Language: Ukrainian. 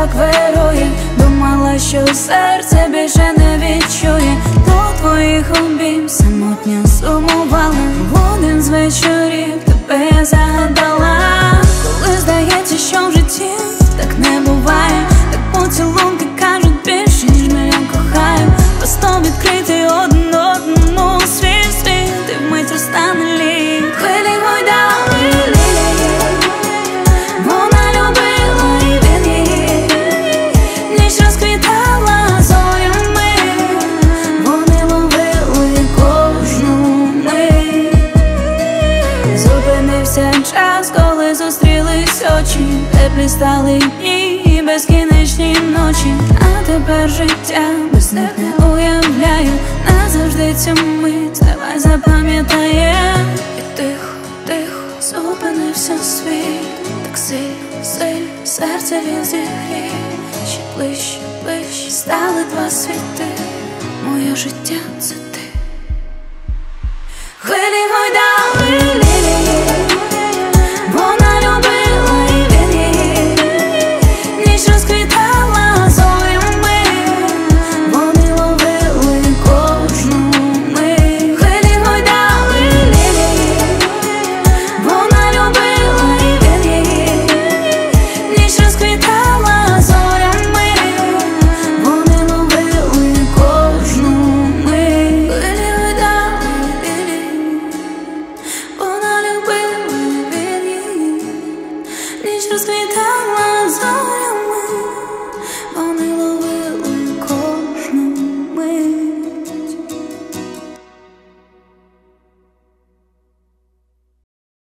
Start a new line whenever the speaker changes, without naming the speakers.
так вирує. Думала, що серце більше не відчує. До твоїх обійм самотньо сумувала. В один з вечорів тебе я загадала. Коли здається, що в житті так не буває, так поцілунки кажуть більше, ніж мільйон кохаю. Просто відкрити один одному свій світ, і вмить розтане лід. Хвилі гойдали лілії, вона любила і він її. Ніч розквітала зорями, вони ловили кожну мить. Зупинився час, коли зустрілись очі. Теплі стали дні і безкінечні ночі. А тепер життя без них не уявляю. Назавжди цю мить давай запам'ятаєм. І тихо, тихо зупинився світ. Так сильно, сильно серце він зігрів. Ще ближче, ближче стали два світи. Моє життя — це